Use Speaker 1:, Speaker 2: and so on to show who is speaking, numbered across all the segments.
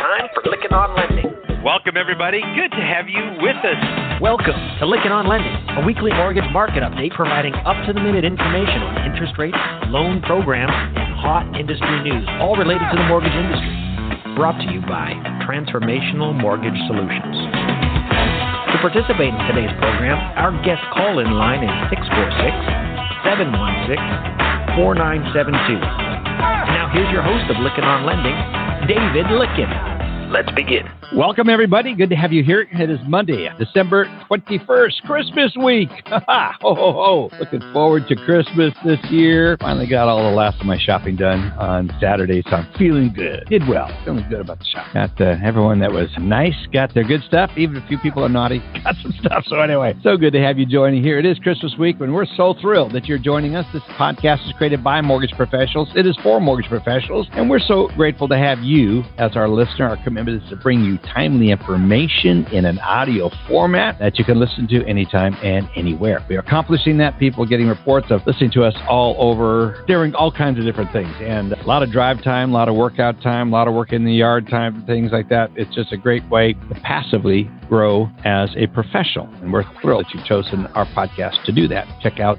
Speaker 1: time for Lykken on Lending.
Speaker 2: Welcome, everybody. Good to have you with us.
Speaker 3: Welcome to Lykken on Lending, a weekly mortgage market update providing up-to-the-minute information on interest rates, loan programs, and hot industry news, all related to the mortgage industry. Brought to you by Transformational Mortgage Solutions. To participate in today's program, our guest call-in line is 646-716-4972. Now here's your host of Lykken on Lending, David Lykken.
Speaker 1: Let's begin.
Speaker 4: Welcome, everybody. Good to have you here. It is Monday, December 21st, Christmas week. Ho, ho, ho. Looking forward to Christmas this year. Finally got all the last of my shopping done on Saturday, so I'm feeling good. Did well. Feeling good about the shop. Got everyone that was nice, got their good stuff. Even a few people are naughty, got some stuff. So anyway, so good to have you joining here. It is Christmas week, and we're so thrilled that you're joining us. This podcast is created by mortgage professionals. It is for mortgage professionals, and we're so grateful to have you as our listener. Our commitment is to bring you timely information in an audio format that you can listen to anytime and anywhere. We are accomplishing that. People getting reports of listening to us all over, doing all kinds of different things. And a lot of drive time, a lot of workout time, a lot of work in the yard time, things like that. It's just a great way to passively grow as a professional. And we're thrilled that you've chosen our podcast to do that. Check out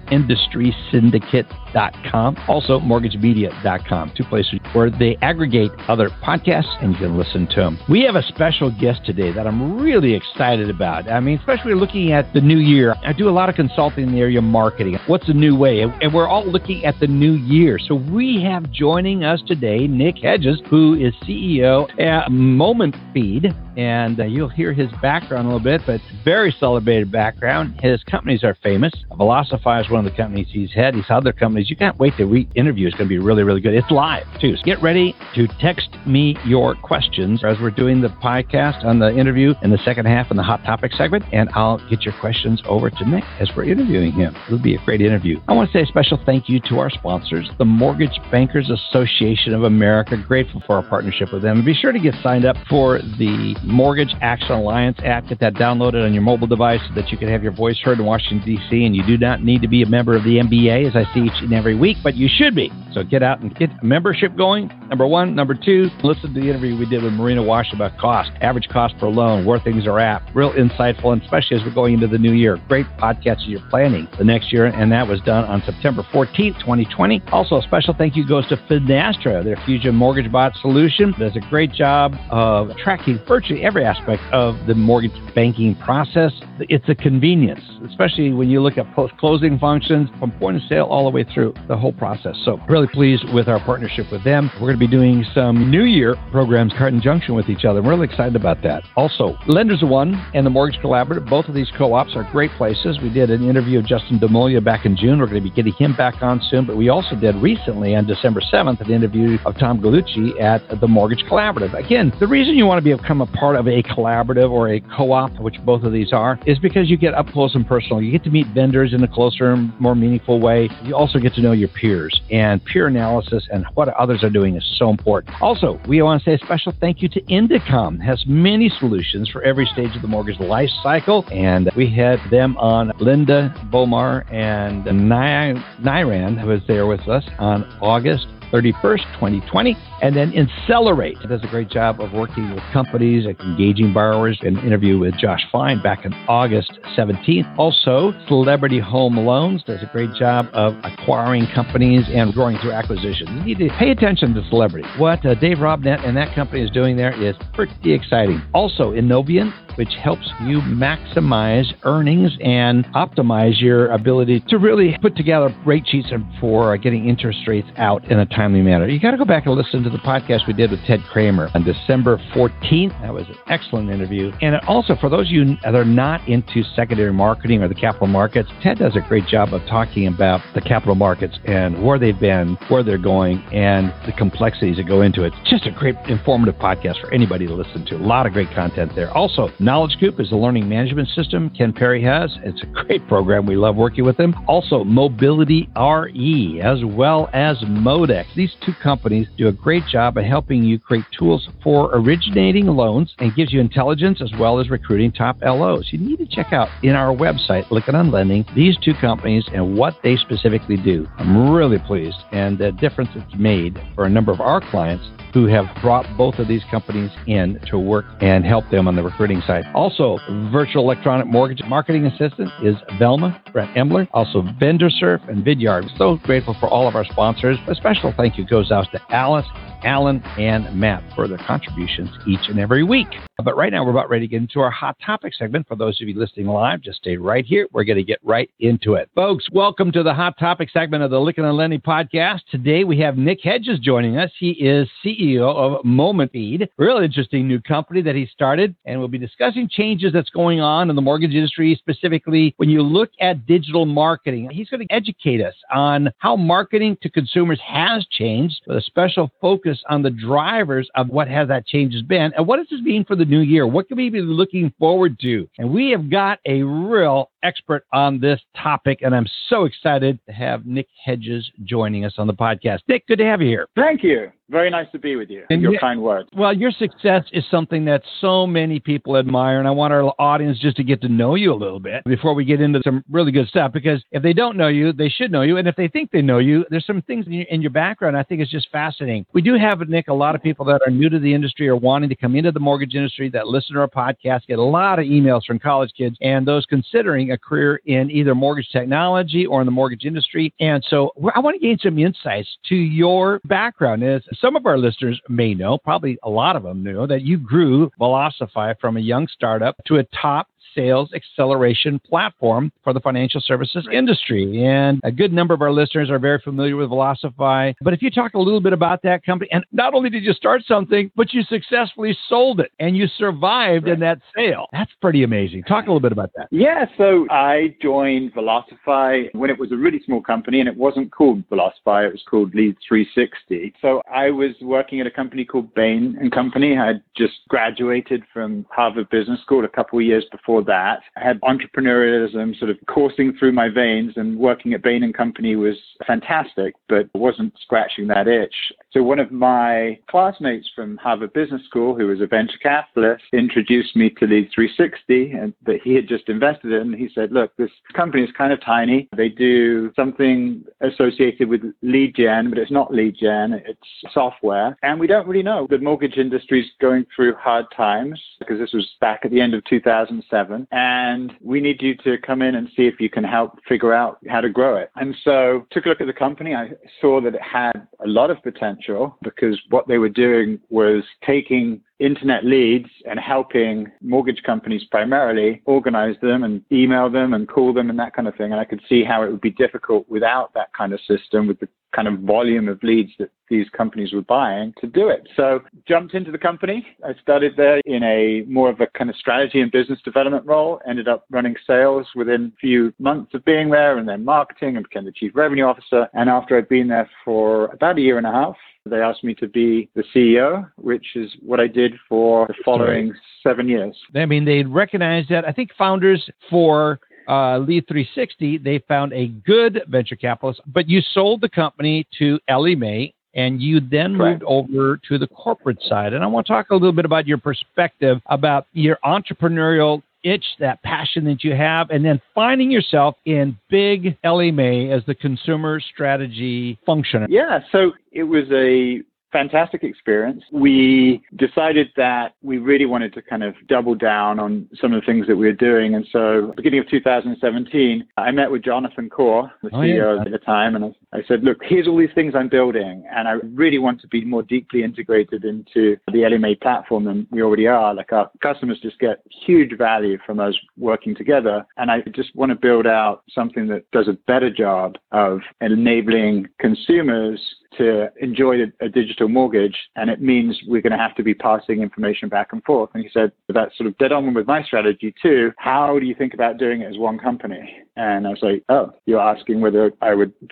Speaker 4: industrysyndicate.com, also mortgagemedia.com, two places where they aggregate other podcasts and you can listen to them. We have a special guest today that I'm really excited about. I mean, especially looking at the new year. I do a lot of consulting in the area of marketing. What's the new way? And we're all looking at the new year. So we have joining us today, Nick Hedges, who is CEO at Moment Feed. And you'll hear his background a little bit, but very celebrated background. His companies are famous. Velocify is one of the companies he's had. He's other companies. You can't wait to interview. It's going to be really, really good. It's live, too. So get ready to text me your questions as we're doing the podcast on the interview in the second half in the Hot Topic segment, and I'll get your questions over to Nick as we're interviewing him. It'll be a great interview. I want to say a special thank you to our sponsors, the Mortgage Bankers Association of America. Grateful for our partnership with them. And be sure to get signed up for the Mortgage Action Alliance app. Get that downloaded on your mobile device so that you can have your voice heard in Washington, D.C., and you do not need to be a member of the MBA, as I see each and every week, but you should be. So get out and get a membership going, number one. Number two, listen to the interview we did with Marina Wash about cost, average cost per loan, where things are at. Real insightful, and especially as we're going into the new year. Great podcast as you're planning the next year, and that was done on September 14th, 2020. Also, a special thank you goes to Finastra, their Fusion Mortgage Bot solution. Does a great job of tracking virtually every aspect of the mortgage banking process. It's a convenience, especially when you look at post-closing functions from point of sale all the way through the whole process. So really pleased with our partnership with them. We're going to be doing some New Year programs in conjunction with each other. I'm really excited about that. Also, Lenders One and the Mortgage Collaborative, both of these co-ops are great places. We did an interview of Justin Demolia back in June. We're going to be getting him back on soon, but we also did recently on December 7th an interview of Tom Gallucci at the Mortgage Collaborative. Again, the reason you want to become a part of a collaborative or a co-op, which both of these are, is because you get up close and personal. You get to meet vendors in a closer, more meaningful way. You also get to know your peers, and peer analysis and what others are doing is so important. Also, we want to say a special thank you to Indicom. It has many solutions for every stage of the mortgage life cycle, and we had them on, Linda Bomar and Niran, who was there with us on August 31st, 2020. And then Accelerate does a great job of working with companies and engaging borrowers. An interview with Josh Fine back on August 17th. Also, Celebrity Home Loans does a great job of acquiring companies and growing through acquisitions. You need to pay attention to Celebrity. What Dave Robnett and that company is doing there is pretty exciting. Also, Innovian, which helps you maximize earnings and optimize your ability to really put together rate sheets for getting interest rates out in a timely manner. You got to go back and listen to the podcast we did with Ted Kramer on December 14th. That was an excellent interview. And also, for those of you that are not into secondary marketing or the capital markets, Ted does a great job of talking about the capital markets and where they've been, where they're going, and the complexities that go into it. It's just a great informative podcast for anybody to listen to. A lot of great content there. Also, Knowledge Coop is a learning management system Ken Perry has. It's a great program. We love working with them. Also, Mobility RE, as well as Modex. These two companies do a great job at helping you create tools for originating loans and gives you intelligence as well as recruiting top LOs. You need to check out in our website, Lykken on Lending, these two companies and what they specifically do. I'm really pleased, and the difference it's made for a number of our clients who have brought both of these companies in to work and help them on the recruiting side. Also, virtual electronic mortgage marketing assistant is Velma, Brent Embler, also VendorSurf and Vidyard. So grateful for all of our sponsors. A special thank you goes out to Alice, Alan, and Matt for their contributions each and every week. But right now, we're about ready to get into our Hot Topic segment. For those of you listening live, just stay right here. We're going to get right into it. Folks, welcome to the Hot Topic segment of the Lykken on Lending podcast. Today, we have Nick Hedges joining us. He is CEO of MomentFeed, a really interesting new company that he started, and we'll be discussing changes that's going on in the mortgage industry, specifically when you look at digital marketing. He's going to educate us on how marketing to consumers has changed, with a special focus on the drivers of what has that change has been, and what does this mean for the new year? What can we be looking forward to? And we have got a real expert on this topic, and I'm so excited to have Nick Hedges joining us on the podcast. Nick, good to have you here.
Speaker 5: Thank you. Very nice to be with you. And your kind words.
Speaker 4: Well, your success is something that so many people admire, and I want our audience just to get to know you a little bit before we get into some really good stuff, because if they don't know you, they should know you, and if they think they know you, there's some things in your background I think is just fascinating. We do have, Nick, a lot of people that are new to the industry or wanting to come into the mortgage industry that listen to our podcast, get a lot of emails from college kids and those considering a career in either mortgage technology or in the mortgage industry. And so I want to gain some insights to your background. As some of our listeners may know, probably a lot of them know, that you grew Velocify from a young startup to a top sales acceleration platform for the financial services industry. And a good number of our listeners are very familiar with Velocify. But if you talk a little bit about that company, and not only did you start something, but you successfully sold it and you survived in that sale. That's pretty amazing. Talk a little bit about that.
Speaker 5: Yeah, so I joined Velocify when it was a really small company, and it wasn't called Velocify, it was called Lead 360. So I was working at a company called Bain & Company. I had just graduated from Harvard Business School a couple of years before that. I had entrepreneurialism sort of coursing through my veins, and working at Bain & Company was fantastic, but wasn't scratching that itch. So one of my classmates from Harvard Business School, who was a venture capitalist, introduced me to Lead 360 and that he had just invested in. He said, look, this company is kind of tiny. They do something associated with lead gen, but it's not lead gen, it's software. And we don't really know. The mortgage industry is going through hard times, because this was back at the end of 2007. And we need you to come in and see if you can help figure out how to grow it. And so took a look at the company. I saw that it had a lot of potential, because what they were doing was taking internet leads and helping mortgage companies primarily organize them and email them and call them and that kind of thing. And I could see how it would be difficult without that kind of system, with the kind of volume of leads that these companies were buying, to do it. So jumped into the company. I started there in a more of a kind of strategy and business development role, ended up running sales within a few months of being there, and then marketing, and became the chief revenue officer. And after I'd been there for about a year and a half, they asked me to be the CEO, which is what I did for the following 7 years.
Speaker 4: I mean, they recognized that. I think founders for Lead 360, they found a good venture capitalist, but you sold the company to Ellie Mae, and you then moved over to the corporate side. And I want to talk a little bit about your perspective about your entrepreneurial itch, that passion that you have, and then finding yourself in big Ellie Mae as the consumer strategy functioner.
Speaker 5: Yeah, so it was a fantastic experience. We decided that we really wanted to kind of double down on some of the things that we were doing. And so beginning of 2017, I met with Jonathan Corr, the CEO at the time, and I said, look, here's all these things I'm building, and I really want to be more deeply integrated into the Ellie Mae platform than we already are. Like, our customers just get huge value from us working together, and I just want to build out something that does a better job of enabling consumers to enjoy a digital mortgage, and it means we're going to have to be passing information back and forth. And he said, that's sort of dead on with my strategy too. How do you think about doing it as one company? And I was like, oh, you're asking whether I would join forces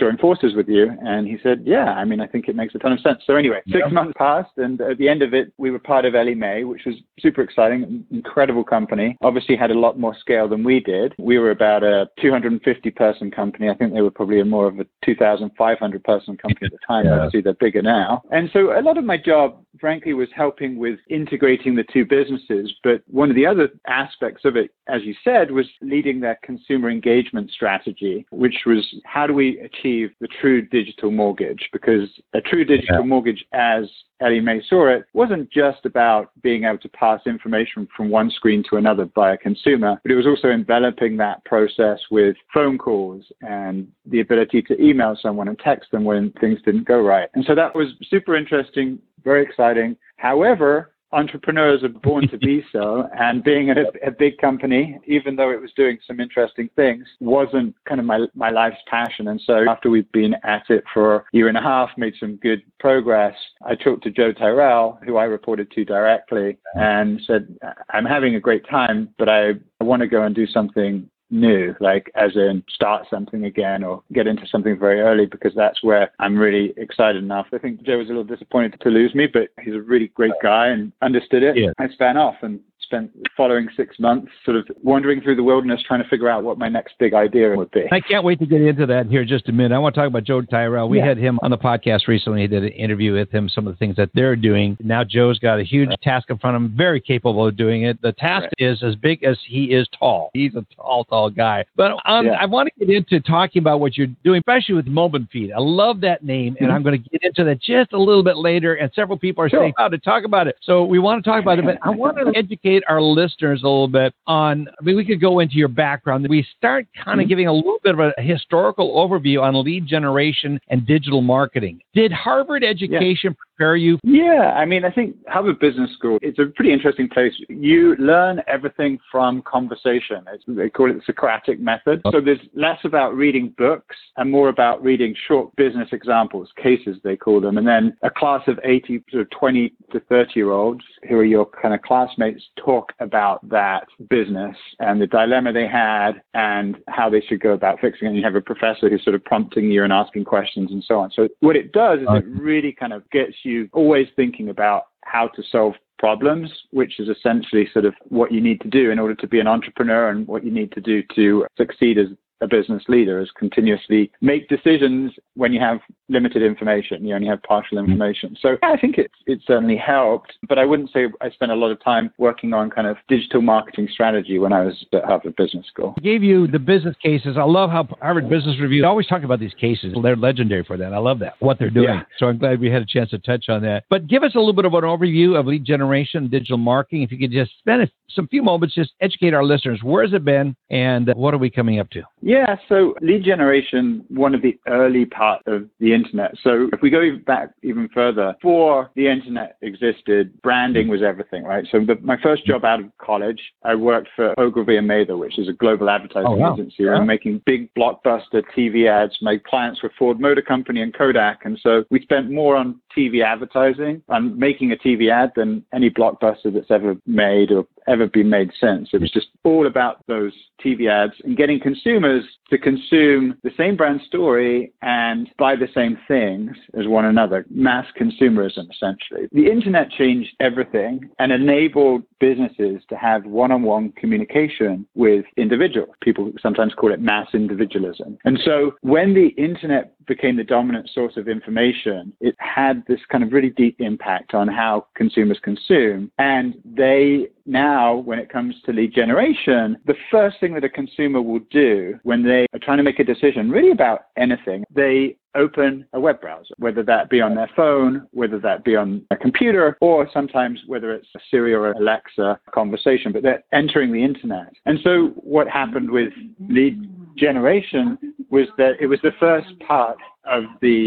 Speaker 5: courses with you? And he said, yeah, I mean, I think it makes a ton of sense. So anyway, 6 months passed, and at the end of it, we were part of Ellie Mae, which was super exciting, incredible company. Obviously had a lot more scale than we did. We were about a 250-person company. I think they were probably more of a 2,500-person company at the time. Obviously, they're bigger now. And so a lot of my job, frankly, was helping with integrating the two businesses. But one of the other aspects of it, as you said, was leading their consumer engagement strategy, which was how do we achieve the true digital mortgage? Because a true digital mortgage, as Ellie Mae saw it, wasn't just about being able to pass information from one screen to another by a consumer, but it was also enveloping that process with phone calls and the ability to email someone and text them when things didn't go right. And so that was super interesting, very exciting. However, entrepreneurs are born to be so, and being at a big company, even though it was doing some interesting things, wasn't kind of my life's passion. And so after we've been at it for a year and a half, made some good progress, I talked to Joe Tyrell, who I reported to directly, and said, I'm having a great time, but I want to go and do something new, like as in start something again or get into something very early, because that's where I'm really excited enough. I think Joe was a little disappointed to lose me, but he's a really great guy and understood it. Yeah. I span off and spent the following 6 months sort of wandering through the wilderness trying to figure out what my next big idea would be.
Speaker 4: I can't wait to get into that here in just a minute. I want to talk about Joe Tyrell. We had him on the podcast recently. He did an interview with him, some of the things that they're doing. Now Joe's got a huge task in front of him, very capable of doing it. The task is as big as he is tall. He's a tall guy. But I want to get into talking about what you're doing, especially with Moment Feed. I love that name, and I'm going to get into that just a little bit later. And several people are saying, to talk about it. So we want to talk about it, but I want to educate our listeners a little bit on, I mean, we could go into your background. We start kind of giving a little bit of a historical overview on lead generation and digital marketing. Did Harvard education prepare you?
Speaker 5: Yeah, I mean, I think Harvard Business School, it's a pretty interesting place. You learn everything from conversation. They call it the Socratic method. So there's less about reading books and more about reading short business examples, cases they call them. And then a class of 80 to 20 to 30-year-olds who are your kind of classmates talk about that business and the dilemma they had and how they should go about fixing it. And you have a professor who's sort of prompting you and asking questions and so on. So what it does is it really kind of gets you always thinking about how to solve problems, which is essentially sort of what you need to do in order to be an entrepreneur and what you need to do to succeed as a business leader, is continuously make decisions when you have limited information. You only have partial information. So I think it certainly helped, but I wouldn't say I spent a lot of time working on kind of digital marketing strategy when I was at Harvard Business School.
Speaker 4: I gave you the business cases. I love how Harvard Business Review always talk about these cases. They're legendary for that. I love that, what they're doing. Yeah. So I'm glad we had a chance to touch on that. But give us a little bit of an overview of lead generation, digital marketing. If you could just spend some few moments, just educate our listeners. Where has it been and what are we coming up to?
Speaker 5: Yeah, so lead generation, one of the early parts of the internet. So if we go back even further, before the internet existed, branding was everything, right? So my first job out of college, I worked for Ogilvy and Mather, which is a global advertising agency. I'm making big blockbuster TV ads. My clients were Ford Motor Company and Kodak. And so we spent more on TV advertising, on making a TV ad than any blockbuster that's ever made or ever been made since. It was just all about those TV ads and getting consumers to consume the same brand story and buy the same things as one another. Mass consumerism, essentially. The internet changed everything and enabled businesses to have one-on-one communication with individuals. People sometimes call it mass individualism. And so when the internet became the dominant source of information, it had this kind of really deep impact on how consumers consume. And they now, when it comes to lead generation, the first thing that a consumer will do when they are trying to make a decision really about anything, they open a web browser, whether that be on their phone, whether that be on a computer, or sometimes whether it's a Siri or Alexa conversation, but they're entering the internet. And so what happened with lead generation was that it was the first part of the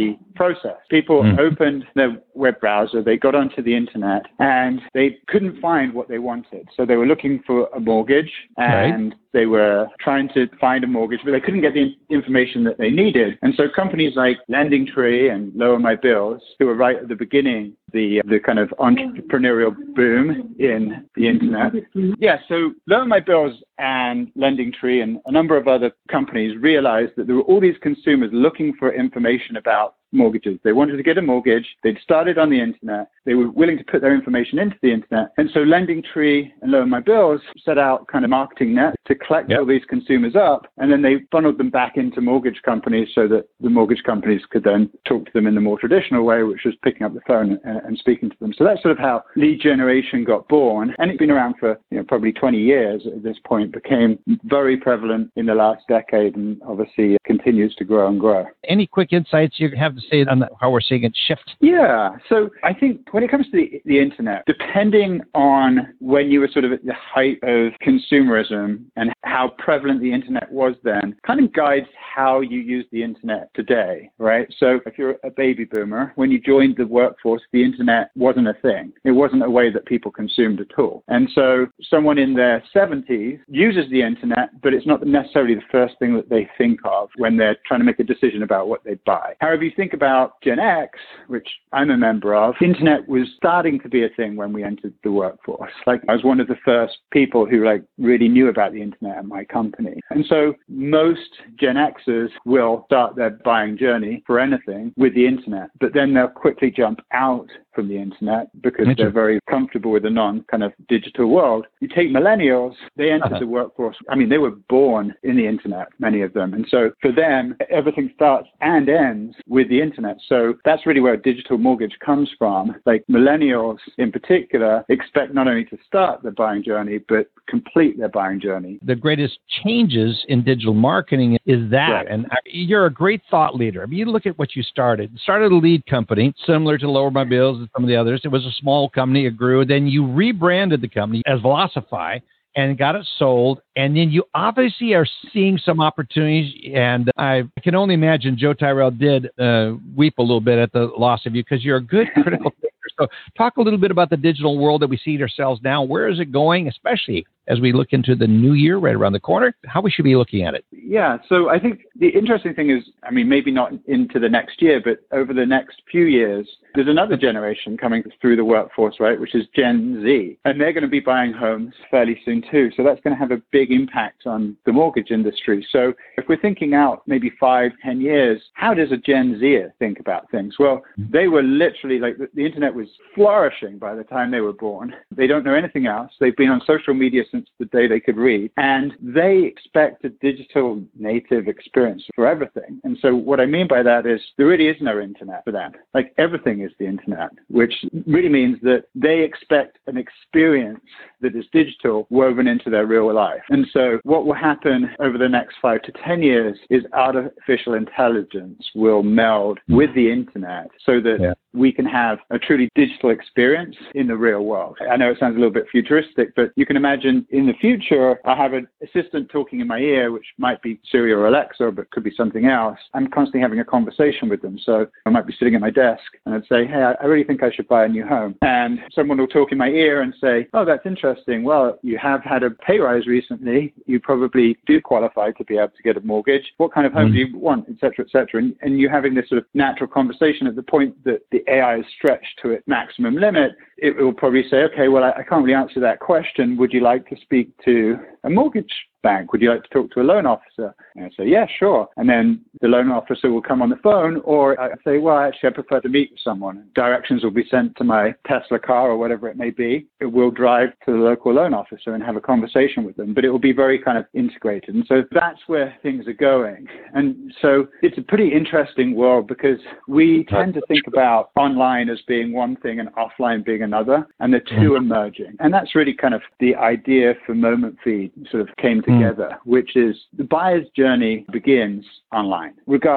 Speaker 5: process. People opened their web browser, they got onto the internet, and they couldn't find what they wanted. So they were looking for a mortgage, and they were trying to find a mortgage, but they couldn't get the information that they needed. And so companies like LendingTree and Lower My Bills, who were right at the beginning, the kind of entrepreneurial boom in the internet. Yeah, so Lower My Bills and LendingTree and a number of other companies realized that there were all these consumers looking for information about mortgages. They wanted to get a mortgage. They'd started on the internet. They were willing to put their information into the internet. And so LendingTree and Lower My Bills set out kind of marketing net to collect all these consumers up. And then they funneled them back into mortgage companies so that the mortgage companies could then talk to them in the more traditional way, which was picking up the phone and speaking to them. So that's sort of how lead generation got born. And it's been around for probably 20 years at this point, became very prevalent in the last decade and obviously continues to grow and grow.
Speaker 4: Any quick insights you have to say on how we're seeing it shift?
Speaker 5: Yeah. So I think when it comes to the internet, depending on when you were sort of at the height of consumerism and how prevalent the internet was then, kind of guides how you use the internet today, right? So if you're a baby boomer, when you joined the workforce, the internet wasn't a thing. It wasn't a way that people consumed at all. And so someone in their 70s uses the internet, but it's not necessarily the first thing that they think of when they're trying to make a decision about what they buy. However, you think about Gen X, which I'm a member of, the internet was starting to be a thing when we entered the workforce. Like, I was one of the first people who really knew about the internet at my company. And so most Gen Xers will start their buying journey for anything with the internet, but then they'll quickly jump out from the internet because they're very comfortable with the non-kind of digital world. You take millennials, they entered the workforce. I mean, they were born in the internet, many of them. And so for them, everything starts and ends with the internet. So that's really where a digital mortgage comes from. Like, millennials in particular expect not only to start their buying journey, but complete their buying journey.
Speaker 4: The greatest changes in digital marketing is that.
Speaker 5: Right.
Speaker 4: And you're a great thought leader. I mean, you look at what you started. You started a lead company similar to Lower My Bills and some of the others. It was a small company. It grew. Then you rebranded the company as Velocify and got it sold. And then you obviously are seeing some opportunities. And I can only imagine Joe Tyrell did weep a little bit at the loss of you, because you're a good critical thinker. So talk a little bit about the digital world that we see ourselves now. Where is it going, especially as we look into the new year right around the corner, how we should be looking at it?
Speaker 5: Yeah, so I think the interesting thing is, I mean, maybe not into the next year, but over the next few years, there's another generation coming through the workforce, right, which is Gen Z. And they're going to be buying homes fairly soon too. So that's going to have a big impact on the mortgage industry. So if we're thinking out maybe 5-10 years, how does a Gen Zer think about things? Well, they were literally the internet was flourishing by the time they were born. They don't know anything else. They've been on social media since the day they could read, and they expect a digital native experience for everything. And so what I mean by that is there really is no internet for them. Like, everything is the internet, which really means that they expect an experience that is digital woven into their real life. And so what will happen over the next 5 to 10 years is artificial intelligence will meld with the internet so that we can have a truly digital experience in the real world. I know it sounds a little bit futuristic, but you can imagine in the future, I have an assistant talking in my ear, which might be Siri or Alexa, but could be something else. I'm constantly having a conversation with them. So I might be sitting at my desk and I'd say, hey, I really think I should buy a new home. And someone will talk in my ear and say, oh, that's interesting. Well, you have had a pay rise recently. You probably do qualify to be able to get a mortgage. What kind of home do you want, et cetera, et cetera. And you're having this sort of natural conversation. At the point that the AI is stretched to its maximum limit, it will probably say, okay, well, I can't really answer that question. Would you like to speak to a mortgage bank? Would you like to talk to a loan officer? And I say, yeah, sure. And then the loan officer will come on the phone, or I say, well, actually, I prefer to meet with someone. Directions will be sent to my Tesla car or whatever it may be. It will drive to the local loan officer and have a conversation with them, but it will be very kind of integrated. And so that's where things are going. And so it's a pretty interesting world, because we tend to think about online as being one thing and offline being another, and the two are merging. And that's really kind of the idea for Moment Feed sort of came together, which is the buyer's journey begins online, regardless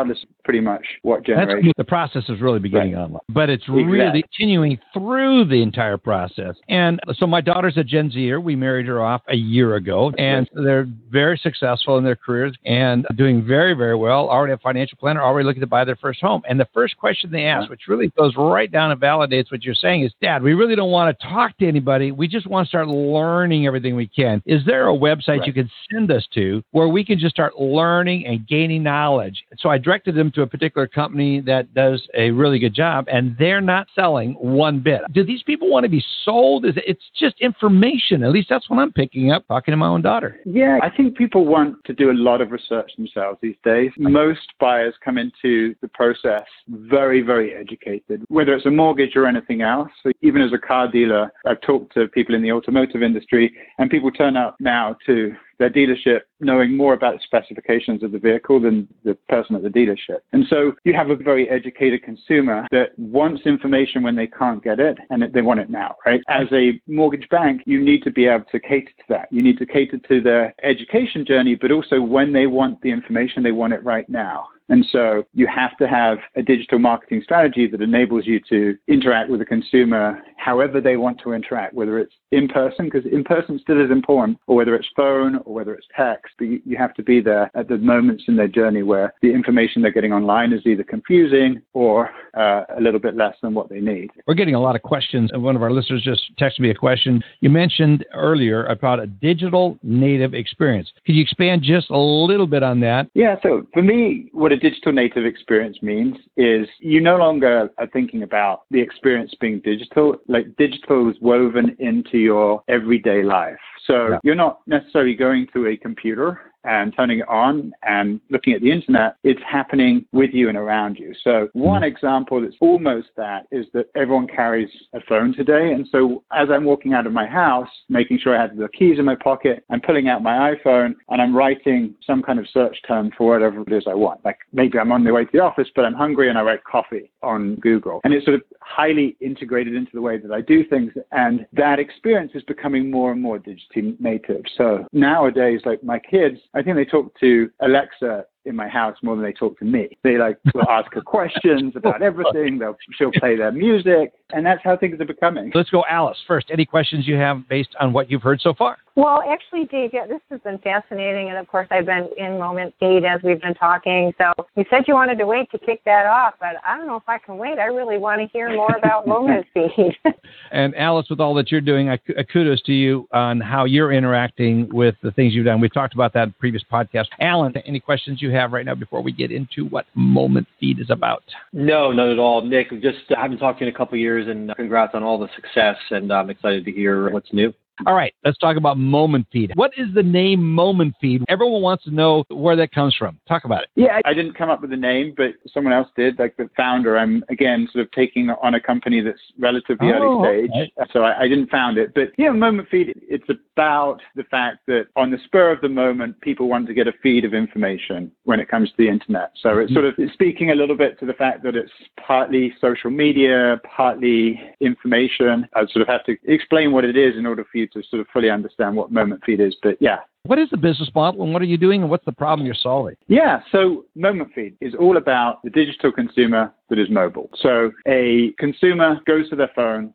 Speaker 5: pretty much what generation.
Speaker 4: The process is really beginning online, but it's really continuing through the entire process. And so my daughter's a Gen Zer. We married her off a year ago, and they're very successful in their careers and doing very, very well. Already a financial planner, already looking to buy their first home. And the first question they ask, which really goes right down and validates what you're saying, is, Dad, we really don't want to talk to anybody. We just want to start learning everything we can. Is there a website you can send us to where we can just start learning and gaining knowledge? So I directed them to a particular company that does a really good job, and they're not selling one bit. Do these people want to be sold? It's just information. At least that's what I'm picking up talking to my own daughter.
Speaker 5: Yeah, I think people want to do a lot of research themselves these days. Most buyers come into the process very, very educated, whether it's a mortgage or anything else. So even as a car dealer, I've talked to people in the automotive industry, and people turn up now to their dealership knowing more about the specifications of the vehicle than the person at the dealership. And so you have a very educated consumer that wants information when they can't get it, and they want it now, right? As a mortgage bank, you need to be able to cater to that. You need to cater to their education journey, but also when they want the information, they want it right now. And so you have to have a digital marketing strategy that enables you to interact with the consumer however they want to interact, whether it's in person, because in person still is important, or whether it's phone or whether it's text. But you have to be there at the moments in their journey where the information they're getting online is either confusing or a little bit less than what they need.
Speaker 4: We're getting a lot of questions. One of our listeners just texted me a question. You mentioned earlier about a digital native experience. Could you expand just a little bit on that?
Speaker 5: Yeah, so for me, what a digital native experience means is you no longer are thinking about the experience being digital. Like, digital is woven into your everyday life. So you're not necessarily going to a computer and turning it on and looking at the internet. It's happening with you and around you. So one example that's almost that is that everyone carries a phone today. And so as I'm walking out of my house, making sure I have the keys in my pocket, I'm pulling out my iPhone and I'm writing some kind of search term for whatever it is I want. Like, maybe I'm on the way to the office, but I'm hungry and I write coffee on Google. And it's sort of highly integrated into the way that I do things. And that experience is becoming more and more digitally native. So nowadays, like my kids, I think they talk to Alexa in my house more than they talk to me. They will ask her questions about everything. She'll play their music, and that's how things are becoming.
Speaker 4: Let's go, Alice, first. Any questions you have based on what you've heard so far?
Speaker 6: Well, actually, Dave, this has been fascinating, and of course, I've been in Moment Feed as we've been talking. So you said you wanted to wait to kick that off, but I don't know if I can wait. I really want to hear more about Moment Feed.
Speaker 4: And Alice, with all that you're doing, I kudos to you on how you're interacting with the things you've done. We've talked about that in previous podcasts. Alan, any questions you have right now before we get into what Moment Feed is about?
Speaker 7: No, not at all. Nick, I've been talking a couple of years, and congrats on all the success, and I'm excited to hear what's new.
Speaker 4: All right, let's talk about Moment Feed. What is the name Moment Feed? Everyone wants to know where that comes from. Talk about it.
Speaker 5: Yeah, I didn't come up with the name, but someone else did, like the founder. I'm, again, sort of taking on a company that's relatively early stage. Okay. So I didn't found it. But yeah, Moment Feed, it's about the fact that on the spur of the moment, people want to get a feed of information when it comes to the internet. So it's sort of speaking a little bit to the fact that it's partly social media, partly information. I sort of have to explain what it is in order for you to sort of fully understand what Moment Feed is. But yeah.
Speaker 4: What is the business model, and what are you doing, and what's the problem you're solving?
Speaker 5: Yeah, so Moment Feed is all about the digital consumer that is mobile. So a consumer goes to their phone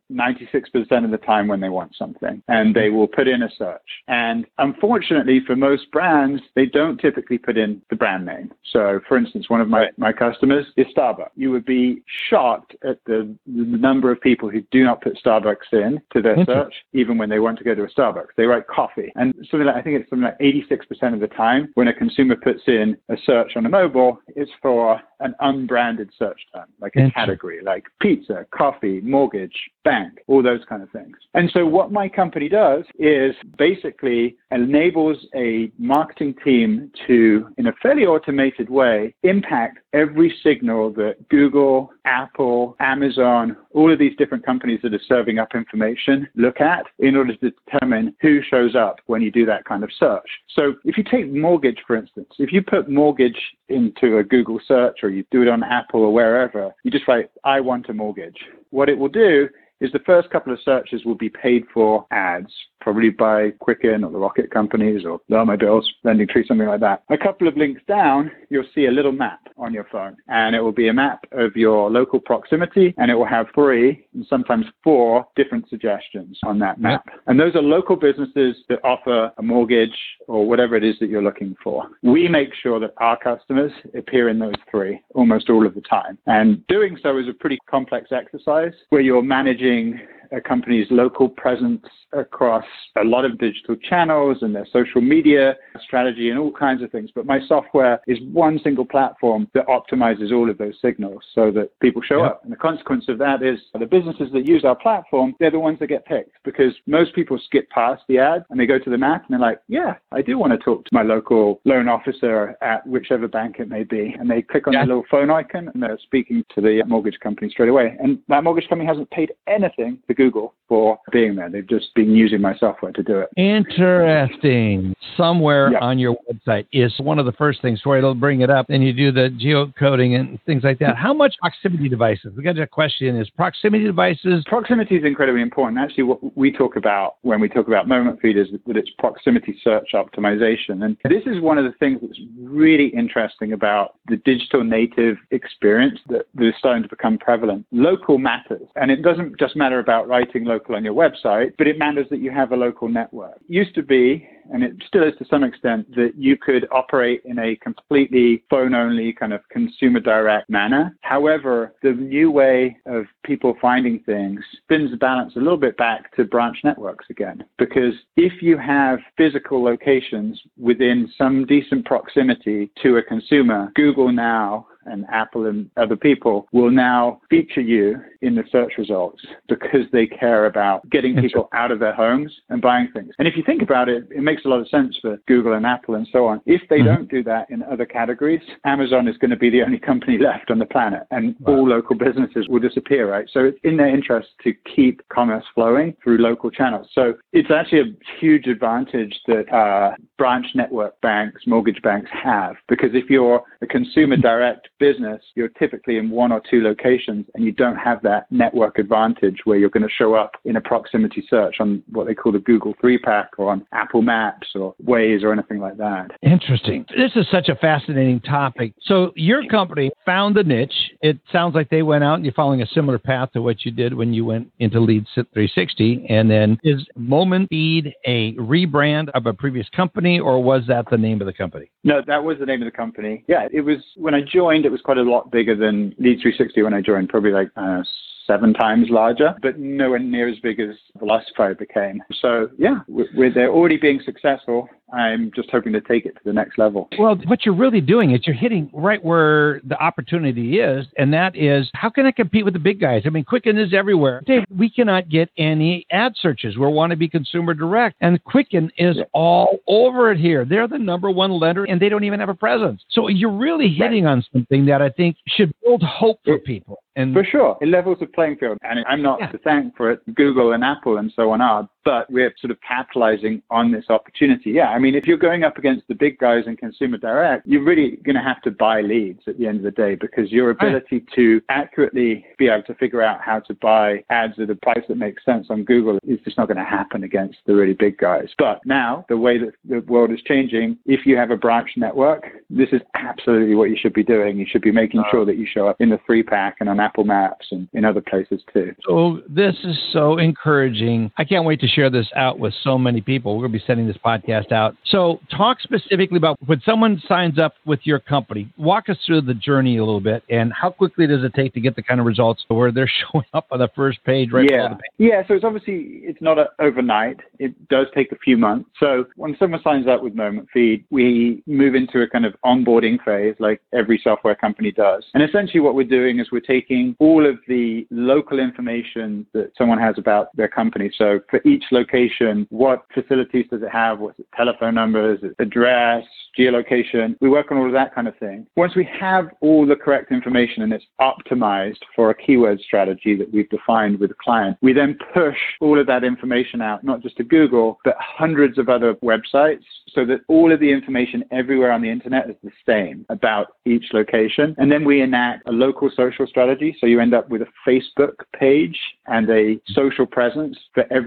Speaker 5: 96% of the time when they want something, and they will put in a search. And unfortunately, for most brands, they don't typically put in the brand name. So, for instance, one of my customers is Starbucks. You would be shocked at the number of people who do not put Starbucks in to their search, even when they want to go to a Starbucks. They write coffee. And something like, I think it's something like 86% of the time when a consumer puts in a search on a mobile, it's for an unbranded search term, like a category, like pizza, coffee, mortgage, bank, all those kind of things. And so what my company does is basically enables a marketing team to, in a fairly automated way, impact every signal that Google, Apple, Amazon, all of these different companies that are serving up information look at in order to determine who shows up when you do that kind of search. So if you take mortgage, for instance, if you put mortgage into a Google search or you do it on Apple or wherever, you just write, I want a mortgage. What it will do is the first couple of searches will be paid for ads probably by Quicken or the Rocket Companies or Llama Bills, Lending Tree, something like that. A couple of links down, you'll see a little map on your phone, and it will be a map of your local proximity, and it will have 3 and sometimes 4 different suggestions on that map. Yep. And those are local businesses that offer a mortgage or whatever it is that you're looking for. We make sure that our customers appear in those 3 almost all of the time. And doing so is a pretty complex exercise where you're managing a company's local presence across a lot of digital channels and their social media strategy and all kinds of things. But my software is one single platform that optimizes all of those signals so that people show up. And the consequence of that is the businesses that use our platform, they're the ones that get picked, because most people skip past the ad and they go to the map and they're like, yeah, I do want to talk to my local loan officer at whichever bank it may be. And they click on the little phone icon and they're speaking to the mortgage company straight away. And that mortgage company hasn't paid anything to Google for being there. They've just been using my software to do it.
Speaker 4: Interesting. Somewhere on your website is one of the first things where it'll bring it up and you do the geocoding and things like that. How much proximity devices? We got a question, is proximity devices?
Speaker 5: Proximity is incredibly important. Actually, what we talk about when we talk about Moment Feed is that it's proximity search optimization. And this is one of the things that's really interesting about the digital native experience that is starting to become prevalent. Local matters. And it doesn't just matter about writing local on your website, but it matters that you have a local network. It used to be, and it still is to some extent, that you could operate in a completely phone-only kind of consumer direct manner. However, the new way of people finding things spins the balance a little bit back to branch networks again. Because if you have physical locations within some decent proximity to a consumer, Google now and Apple and other people will now feature you in the search results because they care about getting people out of their homes and buying things. And if you think about it, it makes a lot of sense for Google and Apple and so on. If they don't do that in other categories, Amazon is going to be the only company left on the planet, and all local businesses will disappear, right? So it's in their interest to keep commerce flowing through local channels. So it's actually a huge advantage that branch network banks, mortgage banks have, because if you're a consumer direct business, you're typically in 1 or 2 locations and you don't have that network advantage where you're going to show up in a proximity search on what they call the Google 3-pack or on Apple Maps or Waze or anything like that.
Speaker 4: Interesting. This is such a fascinating topic. So your company found the niche. It sounds like they went out and you're following a similar path to what you did when you went into Lead 360. And then is Moment Feed a rebrand of a previous company, or was that the name of the company?
Speaker 5: No, that was the name of the company. Yeah, it was, when I joined, it was quite a lot bigger than Lead 360 when I joined, probably like 7 times larger, but nowhere near as big as Velocify became. So yeah, with they're already being successful, I'm just hoping to take it to the next level.
Speaker 4: Well, what you're really doing is you're hitting right where the opportunity is, and that is, how can I compete with the big guys? I mean, Quicken is everywhere. Dave, we cannot get any ad searches. We want to be consumer direct, and Quicken is all over it here. They're the number 1 lender, and they don't even have a presence. So you're really hitting on something that I think should build hope for people. And
Speaker 5: for sure, it levels the playing field, and I'm not to thank for it. Google and Apple and so on are, but we're sort of capitalizing on this opportunity. Yeah, I mean, if you're going up against the big guys in consumer direct, you're really going to have to buy leads at the end of the day, because your ability to accurately be able to figure out how to buy ads at a price that makes sense on Google is just not going to happen against the really big guys. But now, the way that the world is changing, if you have a branch network, this is absolutely what you should be doing. You should be making sure that you show up in the 3-pack and on Apple Maps and in other places too.
Speaker 4: So this is so encouraging. I can't wait to share this out with so many people. We're going to be sending this podcast out. So talk specifically about when someone signs up with your company, walk us through the journey a little bit, and how quickly does it take to get the kind of results where they're showing up on the first page right below the page?
Speaker 5: Yeah, so it's not overnight. It does take a few months. So when someone signs up with Moment Feed, we move into a kind of onboarding phase like every software company does. And essentially what we're doing is we're taking all of the local information that someone has about their company. So for each location, what facilities does it have? What's its telephone numbers, its address, geolocation? We work on all of that kind of thing. Once we have all the correct information and it's optimized for a keyword strategy that we've defined with the client, we then push all of that information out, not just to Google, but hundreds of other websites, so that all of the information everywhere on the internet is the same about each location. And then we enact a local social strategy. So you end up with a Facebook page and a social presence for every single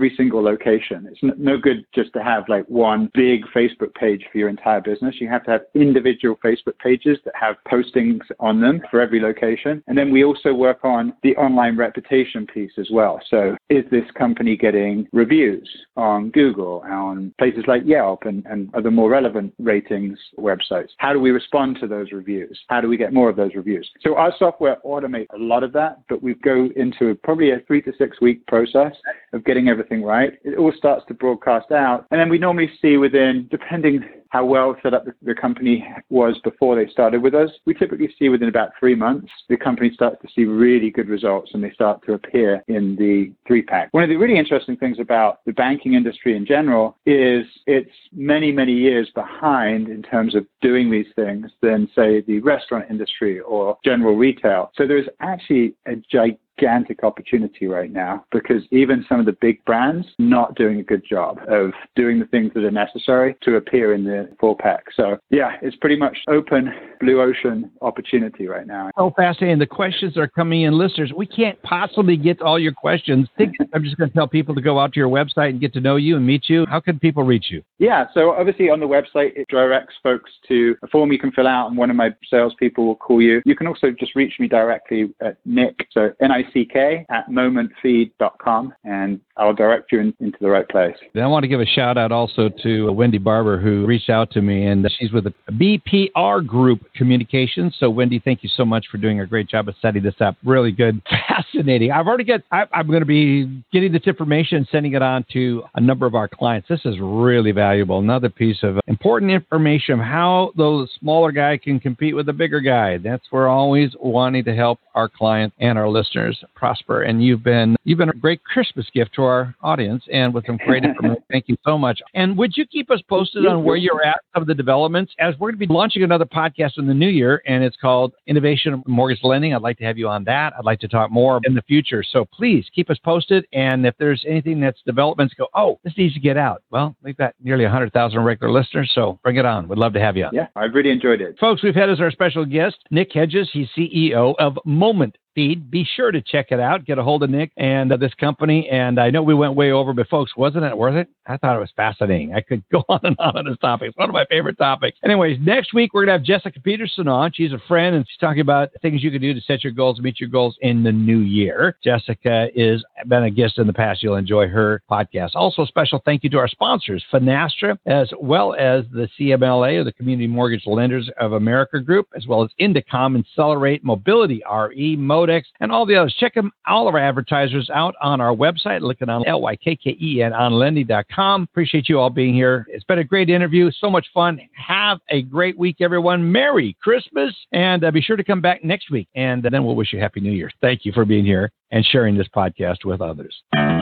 Speaker 5: location. It's no good just to have like one big Facebook page for your entire business. You have to have individual Facebook pages that have postings on them for every location. And then we also work on the online reputation piece as well. So is this company getting reviews on Google, on places like Yelp and other more relevant ratings websites? How do we respond to those reviews? How do we get more of those reviews? So our software automates a lot of that, but we go into probably a 3 to 6 week process of getting everything right. It all starts to broadcast out. And then we normally see within, depending how well set up the company was before they started with us, we typically see within about 3 months, the company starts to see really good results and they start to appear in the 3-pack. One of the really interesting things about the banking industry in general is it's many, many years behind in terms of doing these things than, say, the restaurant industry or general retail. So there's actually a gigantic opportunity right now because even some of the big brands not doing a good job of doing the things that are necessary to appear in the 4-pack. So yeah, it's pretty much open blue ocean opportunity right now.
Speaker 4: So fascinating. The questions are coming in. Listeners, we can't possibly get to all your questions. I'm just going to tell people to go out to your website and get to know you and meet you. How can people reach you? Yeah,
Speaker 5: so obviously on the website, it directs folks to a form you can fill out and one of my salespeople will call you. You can also just reach me directly at Nick, so NICK at momentfeed.com, and I'll direct you into the right place.
Speaker 4: Then I want to give a shout out also to Wendy Barber, who reached out to me, and she's with the BPR Group Communications. So Wendy, thank you so much for doing a great job of setting this up. Really good. Fascinating. I'm going to be getting this information and sending it on to a number of our clients. This is really valuable. Another piece of important information of how the smaller guy can compete with the bigger guy. That's where we're always wanting to help our clients and our listeners prosper. And you've been a great Christmas gift to our audience and with some great information. Thank you so much. And would you keep us posted on where you're at, some of the developments, as we're going to be launching another podcast in the new year, and it's called Innovation Mortgage Lending. I'd like to have you on that. I'd like to talk more in the future. So please keep us posted. And if there's anything that's developments, go, oh, this needs to get out. Well, we've got nearly 100,000 regular listeners, so bring it on. We'd love to have you on.
Speaker 5: Yeah, I've really enjoyed it.
Speaker 4: Folks, we've had as our special guest, Nick Hedges. He's CEO of Moment Feed. Be sure to check it out. Get a hold of Nick and this company. And I know we went way over, but folks, wasn't it worth it? I thought it was fascinating. I could go on and on this topic. It's one of my favorite topics. Anyways, next week, we're going to have Jessica Peterson on. She's a friend, and she's talking about things you can do to set your goals, meet your goals in the new year. Jessica has been a guest in the past. You'll enjoy her podcast. Also, special thank you to our sponsors, Finastra, as well as the CMLA, or the Community Mortgage Lenders of America Group, as well as Indicom, Accelerate, Mobility, RE, Modex, and all the others. Check all of our advertisers out on our website, looking on LYKKE and onlending.com. Appreciate you all being here. It's been a great interview. So much fun. Have a great week, everyone. Merry Christmas. And be sure to come back next week. And then we'll wish you a Happy New Year. Thank you for being here and sharing this podcast with others.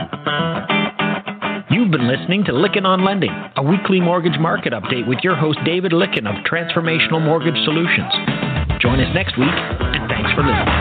Speaker 3: You've been listening to Lykken on Lending, a weekly mortgage market update with your host, David Lykken of Transformational Mortgage Solutions. Join us next week, and thanks for listening.